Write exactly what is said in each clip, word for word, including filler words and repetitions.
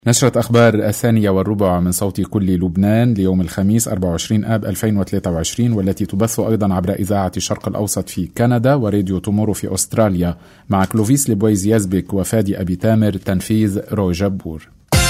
نشرة أخبار الثانية والربع من صوت كل لبنان ليوم الخميس أربعة وعشرين آب ألفين وثلاثة وعشرين، والتي تبث أيضا عبر إذاعة الشرق الأوسط في كندا وراديو تومورو في أستراليا، مع كلوفيس لبويز يزبك وفادي أبي تامر، تنفيذ روي جبور.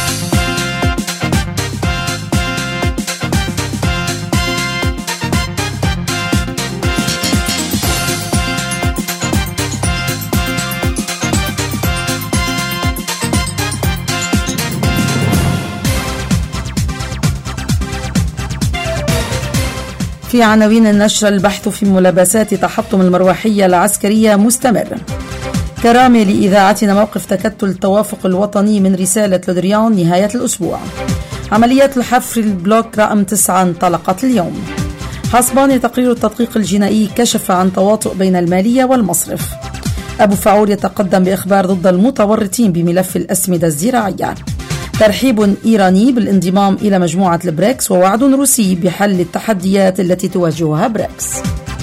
في عناوين النشر: البحث في ملابسات تحطم المروحية العسكرية مستمر. كرامي لإذاعتنا موقف تكتل التوافق الوطني من رسالة لودريان نهاية الأسبوع. عمليات الحفر البلوك رقم تسعة انطلقت اليوم. حسباني تقرير التدقيق الجنائي كشف عن تواطؤ بين المالية والمصرف. أبو فعور يتقدم بإخبار ضد المتورطين بملف الأسمدة الزراعية. ترحيب إيراني بالانضمام إلى مجموعة البريكس، ووعد روسي بحل التحديات التي تواجهها بريكس.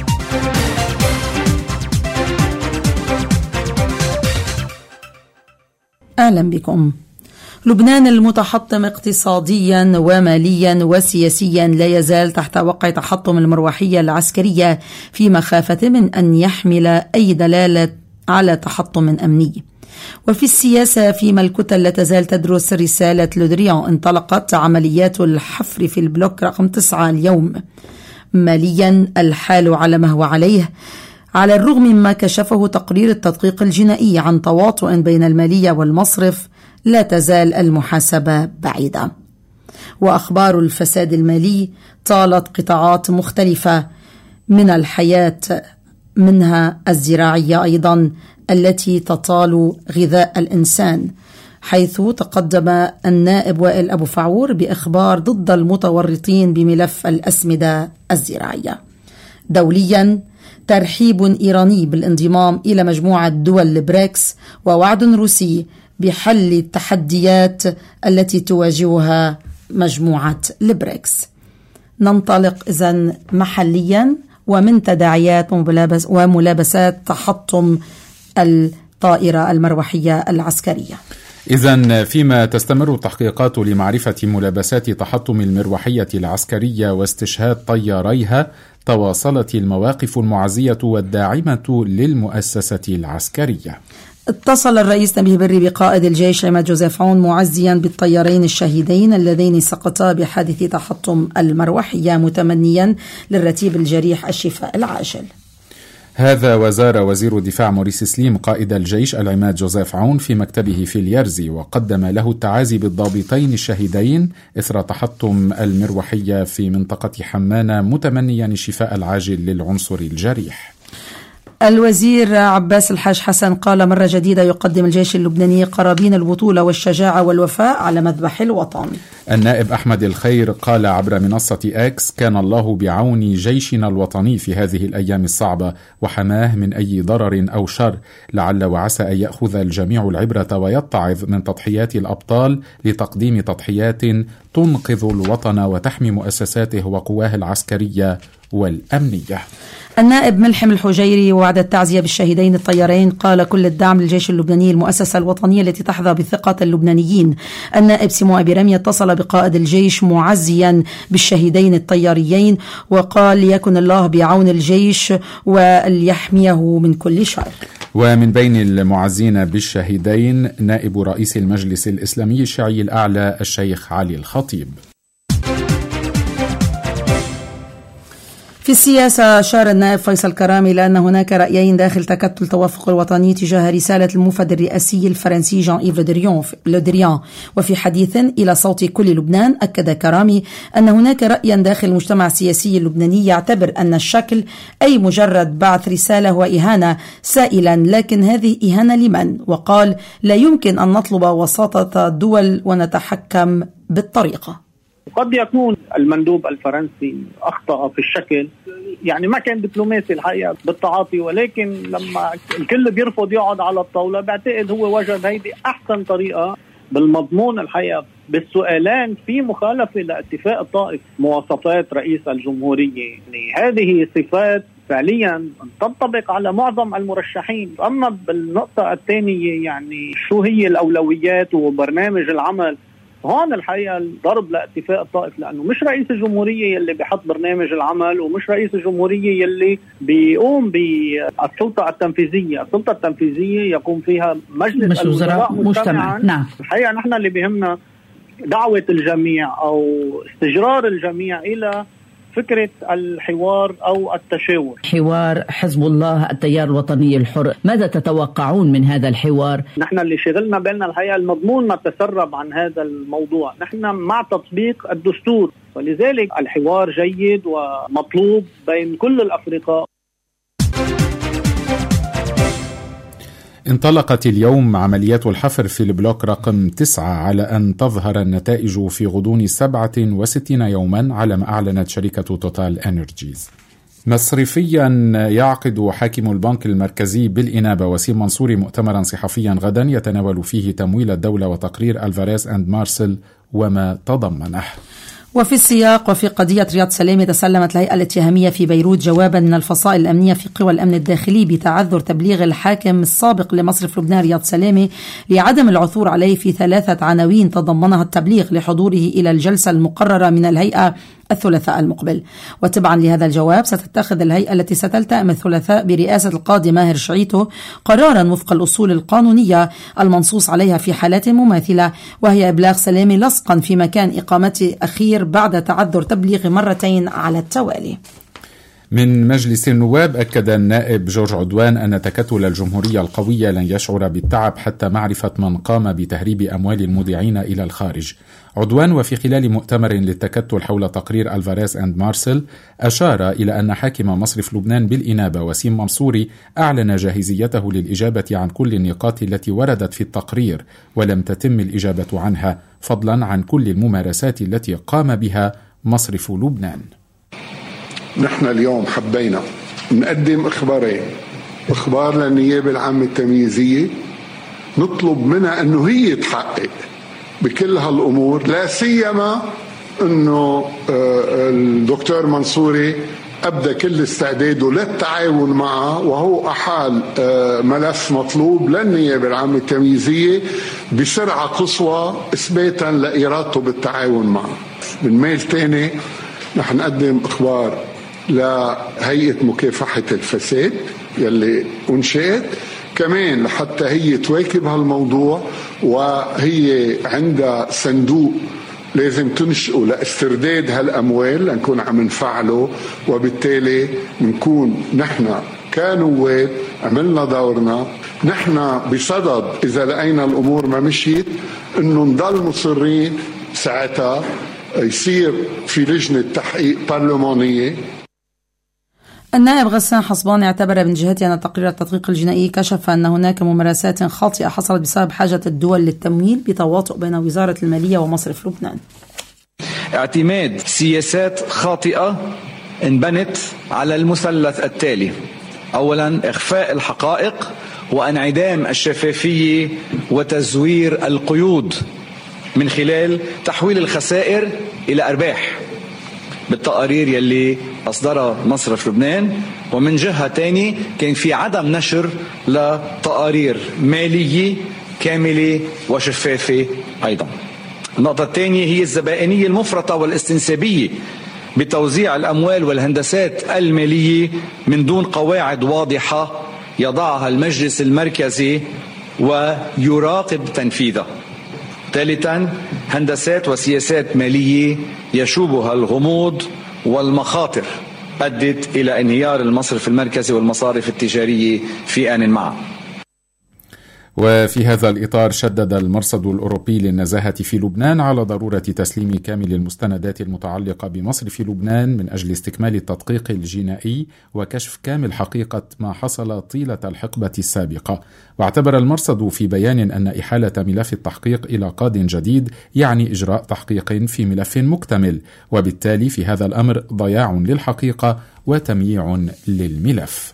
أهلا بكم. لبنان المتحطم اقتصاديا وماليا وسياسيا لا يزال تحت وقع تحطم المروحية العسكرية، في مخافة من أن يحمل أي دلالة على تحطم أمني. وفي السياسة، فيما الكتل لا تزال تدرس رسالة لودريان، انطلقت عمليات الحفر في البلوك رقم تسعة اليوم. ماليا الحال على ما هو عليه، على الرغم مما كشفه تقرير التدقيق الجنائي عن تواطؤ بين المالية والمصرف، لا تزال المحاسبة بعيدة. وأخبار الفساد المالي طالت قطاعات مختلفة من الحياة، منها الزراعية أيضا التي تطال غذاء الإنسان، حيث تقدم النائب وائل أبو فعور بإخبار ضد المتورطين بملف الأسمدة الزراعية. دوليا، ترحيب إيراني بالانضمام إلى مجموعة دول البريكس، ووعد روسي بحل التحديات التي تواجهها مجموعة البريكس. ننطلق إذن محليا ومن تداعيات وملابسات تحطم الطائرة المروحية العسكرية. إذن فيما تستمر التحقيقات لمعرفة ملابسات تحطم المروحية العسكرية واستشهاد طياريها، تواصلت المواقف المعزية والداعمة للمؤسسة العسكرية. اتصل الرئيس نبيه بري بقائد الجيش عماد جوزيف عون معزيا بالطيارين الشهيدين اللذين سقطا بحادث تحطم المروحية، متمنيا للرتيب الجريح الشفاء العاجل. هذا وزار وزير الدفاع موريس سليم قائد الجيش العماد جوزيف عون في مكتبه في اليرزي، وقدم له التعازي بالضابطين الشهيدين إثر تحطم المروحية في منطقة حمانة، متمنيا الشفاء العاجل للعنصر الجريح. الوزير عباس الحاج حسن قال: مرة جديدة يقدم الجيش اللبناني قرابين البطولة والشجاعة والوفاء على مذبح الوطن. النائب أحمد الخير قال عبر منصة إكس: كان الله بعون جيشنا الوطني في هذه الأيام الصعبة وحماه من أي ضرر أو شر، لعل وعسى أن يأخذ الجميع العبرة ويتعظ من تضحيات الأبطال لتقديم تضحيات تنقذ الوطن وتحمي مؤسساته وقواه العسكرية والأمنية. النائب ملحم الحجيري وعد التعزية بالشهيدين الطيارين، قال: كل الدعم للجيش اللبناني، المؤسسة الوطنية التي تحظى بثقة اللبنانيين. النائب سيمو أبي رمي اتصل بقائد الجيش معزيا بالشهيدين الطياريين، وقال: ليكن الله بعون الجيش وليحميه من كل شر. ومن بين المعزين بالشهيدين نائب رئيس المجلس الإسلامي الشيعي الأعلى الشيخ علي الخطيب. في السياسة، أشار النائب فيصل كرامي لأن هناك رأيين داخل تكتل التوافق الوطني تجاه رسالة الموفد الرئاسي الفرنسي جان إيف لودريان. وفي حديث إلى صوت كل لبنان، أكد كرامي أن هناك رأيا داخل المجتمع السياسي اللبناني يعتبر أن الشكل أي مجرد بعث رسالة هو إهانة، سائلا: لكن هذه إهانة لمن؟ وقال: لا يمكن أن نطلب وساطة الدول ونتحكم بالطريقة. قد يكون المندوب الفرنسي أخطأ في الشكل، يعني ما كان دبلوماسي الحقيقة بالتعاطي، ولكن لما الكل بيرفض يقعد على الطاولة بعتقد هو وجد هيدي أحسن طريقة بالمضمون الحقيقة بالسؤالين في مخالفة لاتفاق الطائف مواصفات رئيس الجمهورية. يعني هذه صفات فعليا تنطبق على معظم المرشحين. أما بالنقطة الثانية يعني شو هي الأولويات وبرنامج العمل هون الحقيقة الضرب لاتفاق الطائف، لأنه مش رئيس الجمهورية يلي بيحط برنامج العمل، ومش رئيس الجمهورية يلي بيقوم بالسلطة التنفيذية. السلطة التنفيذية يقوم فيها مجلس الوزراء مجتمعا. نعم. الحقيقة نحن اللي بيهمنا دعوة الجميع أو استجرار الجميع إلى فكرة الحوار أو التشاور. حوار حزب الله التيار الوطني الحر، ماذا تتوقعون من هذا الحوار؟ نحن اللي شغلنا بالنا الحقيقة المضمون ما تسرب عن هذا الموضوع. نحن مع تطبيق الدستور، ولذلك الحوار جيد ومطلوب بين كل الأفرقاء. انطلقت اليوم عمليات الحفر في البلوك رقم تسعة على أن تظهر النتائج في غضون سبعة وستين يوما على ما أعلنت شركة توتال إنرجيز. مصرفيا يعقد حاكم البنك المركزي بالإنابة وسيم منصوري مؤتمرا صحفيا غدا يتناول فيه تمويل الدولة وتقرير ألفاريز أند مارسل وما تضمنه. وفي السياق وفي قضية رياض سلامة، تسلمت الهيئة الاتهامية في بيروت جوابا من الفصائل الأمنية في قوى الأمن الداخلي بتعذر تبليغ الحاكم السابق لمصرف لبنان رياض سلامة لعدم العثور عليه في ثلاثة عناوين تضمنها التبليغ لحضوره إلى الجلسة المقررة من الهيئة الثلاثاء المقبل. وتبعا لهذا الجواب ستتخذ الهيئة التي ستلتئم الثلاثاء برئاسة القاضي ماهر شعيتو قرارا وفق الأصول القانونية المنصوص عليها في حالات مماثلة، وهي إبلاغ سلامة لصقا في مكان إقامته أخير بعد تعذر تبليغ مرتين على التوالي. من مجلس النواب أكد النائب جورج عدوان أن تكتل الجمهورية القوية لن يشعر بالتعب حتى معرفة من قام بتهريب أموال المودعين إلى الخارج. عدوان وفي خلال مؤتمر للتكتل حول تقرير ألفاريز أند مارسل أشار إلى أن حاكم مصرف لبنان بالإنابة وسيم منصوري أعلن جاهزيته للإجابة عن كل النقاط التي وردت في التقرير ولم تتم الإجابة عنها، فضلا عن كل الممارسات التي قام بها مصرف لبنان. نحن اليوم حبينا نقدم إخبارين، إخبار للنيابة العامة التمييزية نطلب منها أنه هي تحقق بكل هالأمور، لا سيما أنه الدكتور منصوري أبدأ كل استعداده للتعاون معه، وهو أحال ملف مطلوب للنيابة العامة التمييزية بسرعة قصوى إثباتا لإرادته بالتعاون معه. من ميل تاني نحن نقدم إخبار لهيئة مكافحة الفساد يلي أنشئت كمان لحتى هي تواكب هالموضوع، وهي عندها صندوق لازم تنشئه لاسترداد هالأموال لنكون عم نفعله، وبالتالي نكون نحن كنواب عملنا دورنا. نحن بصدد إذا لقينا الأمور ما مشيت إنه نضل مصرين ساعتها يصير في لجنة تحقيق برلمانية. النائب غسان حصبان اعتبر من جهته أن تقرير التدقيق الجنائي كشف أن هناك ممارسات خاطئة حصلت بسبب حاجة الدول للتمويل بتواطؤ بين وزارة المالية ومصرف لبنان. اعتماد سياسات خاطئة انبنت على المثلث التالي: أولا إخفاء الحقائق وانعدام الشفافية وتزوير القيود من خلال تحويل الخسائر إلى أرباح بالتقارير يلي أصدرها مصرف لبنان، ومن جهة تاني كان في عدم نشر لتقارير مالية كاملة وشفافة أيضا. النقطة الثانية هي الزبائنية المفرطة والاستنسابية بتوزيع الأموال والهندسات المالية من دون قواعد واضحة يضعها المجلس المركزي ويراقب تنفيذها. ثالثا هندسات وسياسات مالية يشوبها الغموض والمخاطر أدت إلى انهيار المصرف المركزي والمصارف التجارية في آن معا. وفي هذا الإطار شدد المرصد الأوروبي للنزاهة في لبنان على ضرورة تسليم كامل المستندات المتعلقة بمصرف لبنان من أجل استكمال التدقيق الجنائي وكشف كامل حقيقة ما حصل طيلة الحقبة السابقة. واعتبر المرصد في بيان أن إحالة ملف التحقيق إلى قاض جديد يعني إجراء تحقيق في ملف مكتمل، وبالتالي في هذا الأمر ضياع للحقيقة وتمييع للملف.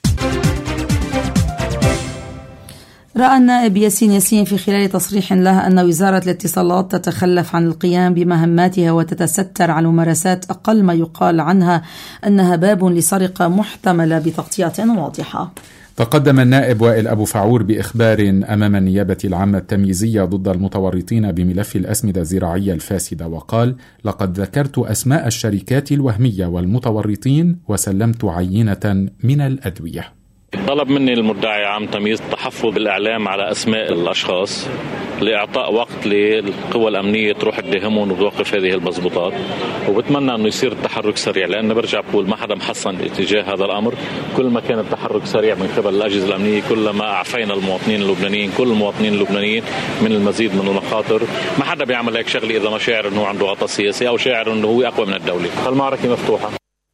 رأى النائب ياسين ياسين في خلال تصريح له أن وزارة الاتصالات تتخلف عن القيام بمهماتها وتتستر على ممارسات أقل ما يقال عنها أنها باب لسرقة محتملة بتغطية واضحة. تقدم النائب وائل أبو فعور بإخبار أمام النيابة العامة التمييزية ضد المتورطين بملف الأسمدة الزراعية الفاسدة، وقال: لقد ذكرت أسماء الشركات الوهمية والمتورطين وسلمت عينة من الأدوية. طلب مني المدعي عام تمييز التحفظ بالإعلام على أسماء الأشخاص لإعطاء وقت للقوى الأمنية تروح تدهمهم وتوقف هذه المضبوطات، وبتمنى أنه يصير التحرك سريع، لأن برجع بقول ما حدا محصن اتجاه هذا الأمر. كل ما كان التحرك سريع من قبل الأجهزة الأمنية كل ما أعفينا المواطنين اللبنانيين، كل المواطنين اللبنانيين من المزيد من المخاطر. ما حدا بيعمل هيك شغلي إذا ما شاعر أنه عنده غطاء سياسي أو شاعر أنه هو أقوى من الدولة. فالمعركة مفتوحة.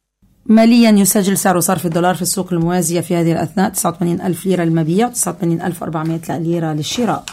ماليا يسجل سعر صرف الدولار في السوق الموازية في هذه الأثناء تسعة وثمانين ألف ليرة للمبيع وتسعة وثمانين ألف وأربعمائة ليرة للشراء.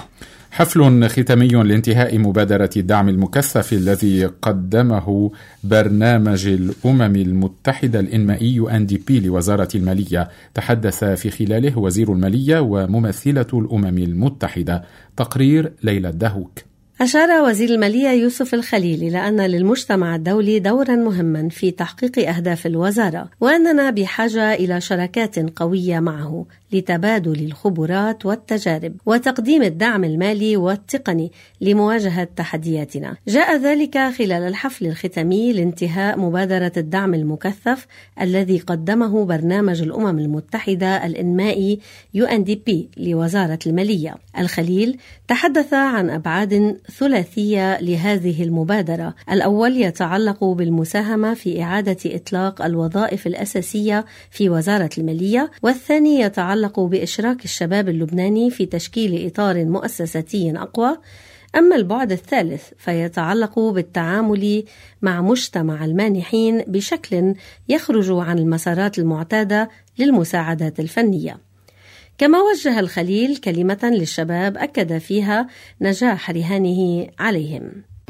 حفل ختامي لانتهاء مبادرة الدعم المكثف الذي قدمه برنامج الأمم المتحدة الإنمائي يو إن دي بي لوزارة المالية، تحدث في خلاله وزير المالية وممثلة الأمم المتحدة. تقرير ليلى الدهوك. أشار وزير المالية يوسف الخليل إلى أن للمجتمع الدولي دورا مهما في تحقيق أهداف الوزارة، وأننا بحاجة إلى شراكات قوية معه لتبادل الخبرات والتجارب وتقديم الدعم المالي والتقني لمواجهة تحدياتنا. جاء ذلك خلال الحفل الختامي لانتهاء مبادرة الدعم المكثف الذي قدمه برنامج الأمم المتحدة الإنمائي يو إن دي بي لوزارة المالية. الخليل تحدث عن أبعاد ثلاثية لهذه المبادرة. الأول يتعلق بالمساهمة في إعادة إطلاق الوظائف الأساسية في وزارة المالية، والثاني يتعلق بإشراك الشباب اللبناني في تشكيل إطار مؤسساتي أقوى. أما البعد الثالث فيتعلق بالتعامل مع مجتمع المانحين بشكل يخرج عن المسارات المعتادة للمساعدات الفنية. كما وجه الخليل كلمة للشباب أكد فيها نجاح رهانه عليهم.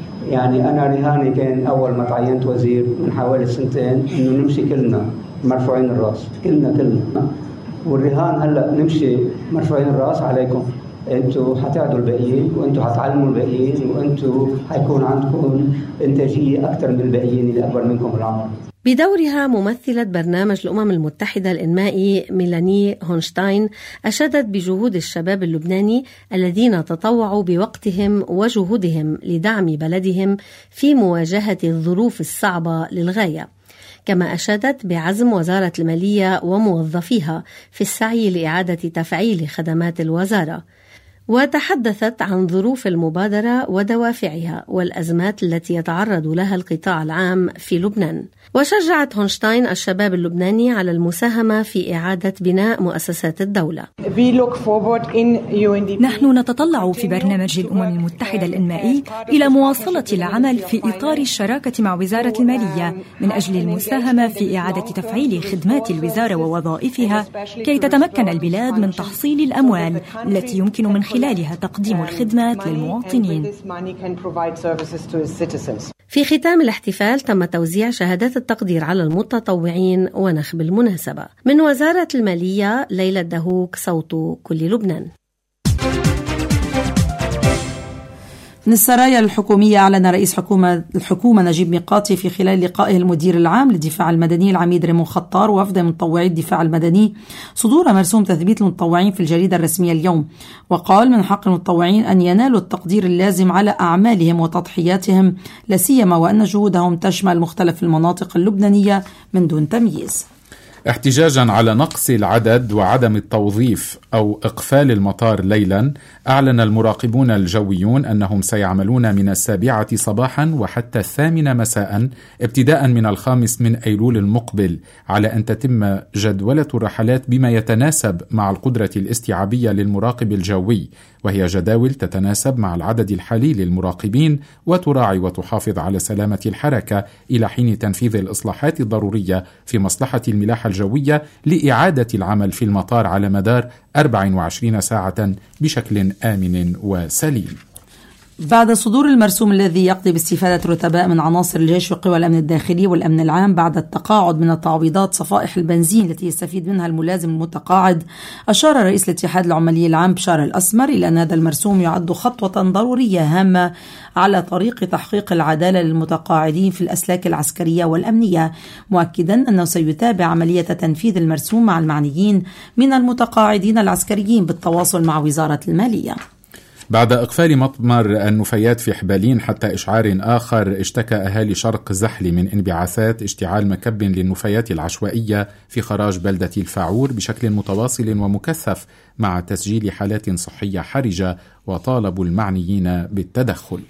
يعني أنا رهاني كان أول ما تعينت وزير من حوالي سنتين إنه نمشي كلنا مرفوعين الرأس، كلنا كلنا والرهان هلأ نمشي مرفوعين الرأس عليكم. أنتوا حتعدوا الباقيين، وأنتوا حتعلموا الباقيين، وأنتوا حيكون عندكم إنتاجية أكثر من الباقيين اللي أكبر منكم بالعمر. بدورها ممثلة برنامج الأمم المتحدة الإنمائي ميلاني هونشتاين أشادت بجهود الشباب اللبناني الذين تطوعوا بوقتهم وجهودهم لدعم بلدهم في مواجهة الظروف الصعبة للغاية. كما أشادت بعزم وزارة المالية وموظفيها في السعي لإعادة تفعيل خدمات الوزارة، وتحدثت عن ظروف المبادرة ودوافعها والأزمات التي يتعرض لها القطاع العام في لبنان. وشجعت هونشتاين الشباب اللبناني على المساهمة في إعادة بناء مؤسسات الدولة. نحن نتطلع في برنامج الأمم المتحدة الإنمائي إلى مواصلة العمل في إطار الشراكة مع وزارة المالية من أجل المساهمة في إعادة تفعيل خدمات الوزارة ووظائفها كي تتمكن البلاد من تحصيل الأموال التي يمكن من خلالها تقديم الخدمات للمواطنين. في ختام الاحتفال تم توزيع شهادات التقدير على المتطوعين ونخب المناسبة. من وزارة المالية ليلى الدهوك، صوت كل لبنان. من السرايا الحكومية أعلن رئيس حكومة الحكومة نجيب ميقاتي في خلال لقائه المدير العام للدفاع المدني العميد ريمون خطار ووفد من متطوعي الدفاع المدني صدور مرسوم تثبيت المتطوعين في الجريدة الرسمية اليوم، وقال من حق المتطوعين أن ينالوا التقدير اللازم على أعمالهم وتضحياتهم، لا سيما وأن جهودهم تشمل مختلف المناطق اللبنانية من دون تمييز. احتجاجا على نقص العدد وعدم التوظيف أو إقفال المطار ليلا، أعلن المراقبون الجويون أنهم سيعملون من السابعة صباحا وحتى الثامنة مساء ابتداء من الخامس من أيلول المقبل، على أن تتم جدولة الرحلات بما يتناسب مع القدرة الاستيعابية للمراقب الجوي، وهي جداول تتناسب مع العدد الحالي للمراقبين وتراعي وتحافظ على سلامة الحركة إلى حين تنفيذ الإصلاحات الضرورية في مصلحة الملاحة الجوية لإعادة العمل في المطار على مدار أربع وعشرين ساعة بشكل آمن وسليم. بعد صدور المرسوم الذي يقضي باستفادة رتباء من عناصر الجيش وقوى الأمن الداخلي والأمن العام بعد التقاعد من التعويضات صفائح البنزين التي يستفيد منها الملازم المتقاعد، أشار رئيس الاتحاد العمالي العام بشار الأسمر إلى أن هذا المرسوم يعد خطوة ضرورية هامة على طريق تحقيق العدالة للمتقاعدين في الأسلاك العسكرية والأمنية، مؤكدا أنه سيتابع عملية تنفيذ المرسوم مع المعنيين من المتقاعدين العسكريين بالتواصل مع وزارة المالية. بعد إقفال مطمر النفايات في حبالين حتى إشعار آخر، اشتكى أهالي شرق زحلي من انبعاثات اشتعال مكب للنفايات العشوائية في خراج بلدة الفاعور بشكل متواصل ومكثف مع تسجيل حالات صحية حرجة، وطالبوا المعنيين بالتدخل.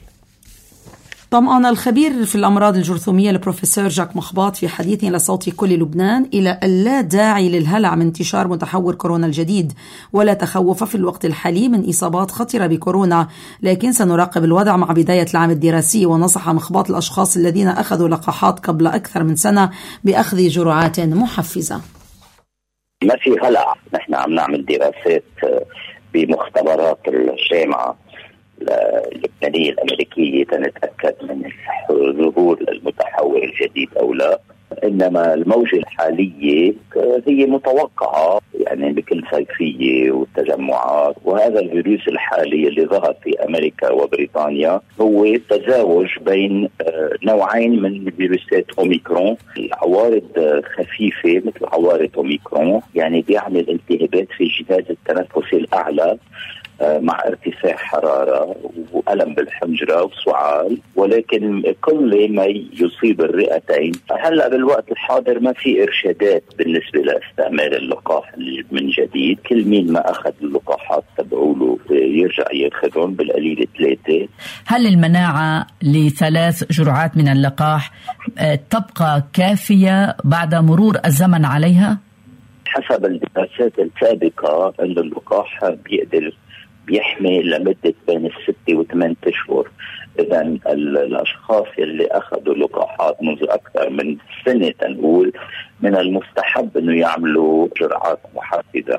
طمأن الخبير في الأمراض الجرثومية البروفيسور جاك مخباط في حديث لصوت كل لبنان إلى اللا داعي للهلع من انتشار متحور كورونا الجديد ولا تخوف في الوقت الحالي من إصابات خطرة بكورونا، لكن سنراقب الوضع مع بداية العام الدراسي. ونصح مخباط الأشخاص الذين أخذوا لقاحات قبل أكثر من سنة بأخذ جرعات محفزة. ما في هلع، نحن عم نعمل دراسات بمختبرات الجامعة اللبنانية الأمريكية تنتأكد من ظهور المتحور الجديد أو لا، إنما الموجة الحالية هي متوقعة يعني بكل صيفية والتجمعات. وهذا الفيروس الحالي اللي ظهر في أمريكا وبريطانيا هو تزاوج بين نوعين من فيروسات أوميكرون، العوارض خفيفة مثل عوارض أوميكرون يعني بيعمل التهابات في الجهاز التنفسي الأعلى مع ارتفاع حرارة وألم بالحنجرة وسعال، ولكن كل ما يصيب الرئتين. هلأ بالوقت الحاضر ما في إرشادات بالنسبة لاستعمال اللقاح من جديد، كل مين ما أخذ اللقاحات تبعوله يرجع يأخذهم بالقليل ثلاثة. هل المناعة لثلاث جرعات من اللقاح تبقى كافية بعد مرور الزمن عليها؟ حسب الدراسات السابقة أن اللقاح بيقدر بيحمي لمدة بين الستة وثمان أشهر. إذا الأشخاص اللي أخذوا لقاحات منذ أكثر من سنة نقول من المستحب أنه يعملوا جرعات محفزة.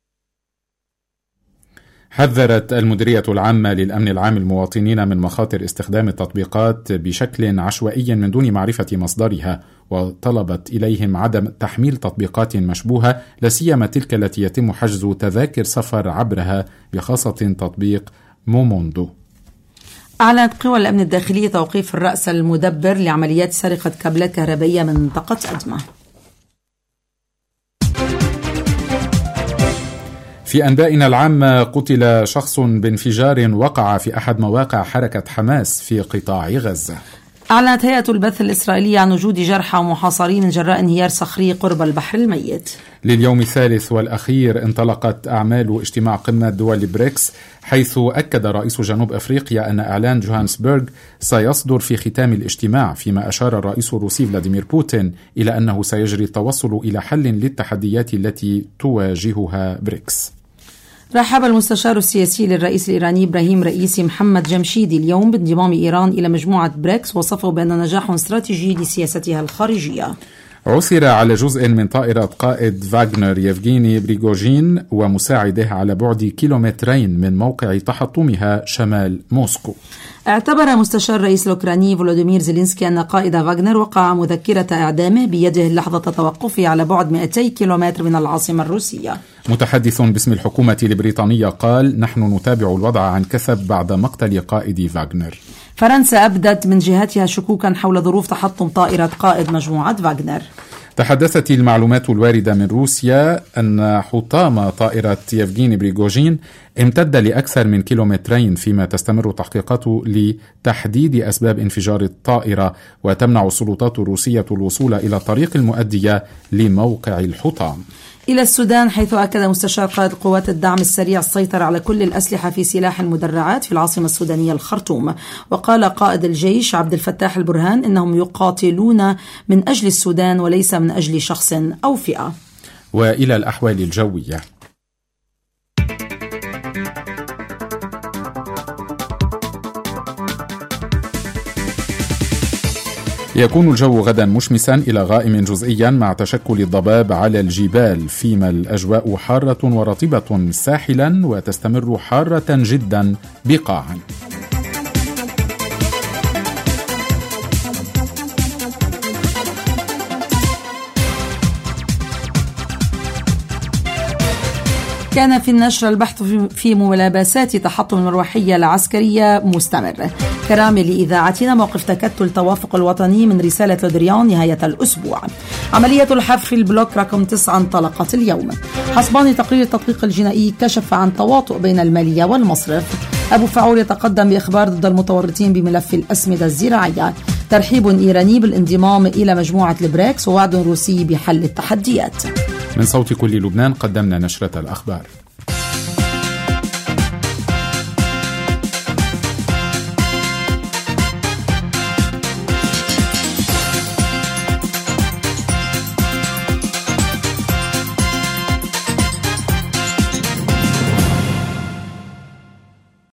حذرت المديرية العامة للأمن العام المواطنين من مخاطر استخدام التطبيقات بشكل عشوائي من دون معرفة مصدرها، وطلبت إليهم عدم تحميل تطبيقات مشبوهة، لا سيما تلك التي يتم حجز تذاكر سفر عبرها، بخاصة تطبيق موموندو. أعلنت قوى الأمن الداخلي توقيف الرأس المدبر لعمليات سرقة كابلات كهربائية من منطقة أدمة. في أنبائنا العامة، قتل شخص بانفجار وقع في أحد مواقع حركة حماس في قطاع غزة. أعلنت هيئة البث الإسرائيلية عن وجود جرحى ومحاصرين من جراء انهيار صخري قرب البحر الميت. لليوم الثالث والأخير انطلقت أعمال اجتماع قمة دول بريكس، حيث أكد رئيس جنوب أفريقيا أن إعلان جوهانسبرغ سيصدر في ختام الاجتماع، فيما أشار الرئيس الروسي فلاديمير بوتين إلى أنه سيجري التوصل إلى حل للتحديات التي تواجهها بريكس. رحب المستشار السياسي للرئيس الإيراني إبراهيم رئيسي محمد جمشيدي اليوم بانضمام إيران إلى مجموعة بريكس، وصفه بأن نجاح استراتيجي لسياستها الخارجية. عثر على جزء من طائرة قائد فاغنر يفغيني بريغوجين ومساعده على بعد كيلومترين من موقع تحطمها شمال موسكو. اعتبر مستشار الرئيس الأوكراني فولوديمير زيلينسكي أن قائد فاغنر وقع مذكرة إعدامه بيده لحظة توقفه على بعد مئتي كيلومتر من العاصمة الروسية. متحدث باسم الحكومة البريطانية قال: نحن نتابع الوضع عن كثب بعد مقتل قائد فاغنر. فرنسا أبدت من جهتها شكوكا حول ظروف تحطم طائرة قائد مجموعة فاغنر. تحدثت المعلومات الواردة من روسيا أن حطام طائرة يفغيني بريغوجين امتد لأكثر من كيلومترين، فيما تستمر التحقيقات لتحديد أسباب انفجار الطائرة، وتمنع السلطات الروسية الوصول إلى الطريق المؤدية لموقع الحطام. إلى السودان، حيث أكد مستشار قائد قوات الدعم السريع السيطرة على كل الأسلحة في سلاح المدرعات في العاصمة السودانية الخرطوم. وقال قائد الجيش عبد الفتاح البرهان إنهم يقاتلون من أجل السودان وليس من أجل شخص أو فئة. وإلى الأحوال الجوية. يكون الجو غدا مشمسا إلى غائم جزئيا مع تشكل الضباب على الجبال، فيما الأجواء حارة ورطبة ساحلا، وتستمر حارة جدا بقاعا. كان في النشر البحث في ملابسات تحطم المروحية العسكرية مستمر. كرامل لإذاعتنا موقف تكتل التوافق الوطني من رسالة لودريان نهاية الأسبوع. عملية الحفر في البلوك رقم تسعة انطلقت اليوم. حسبان تقرير التدقيق الجنائي كشف عن تواطؤ بين المالية والمصرف. أبو فعول يتقدم بإخبار ضد المتورطين بملف الأسمدة الزراعية. ترحيب إيراني بالانضمام إلى مجموعة البريكس ووعد روسي بحل التحديات. من صوت كل لبنان قدمنا نشرة الأخبار.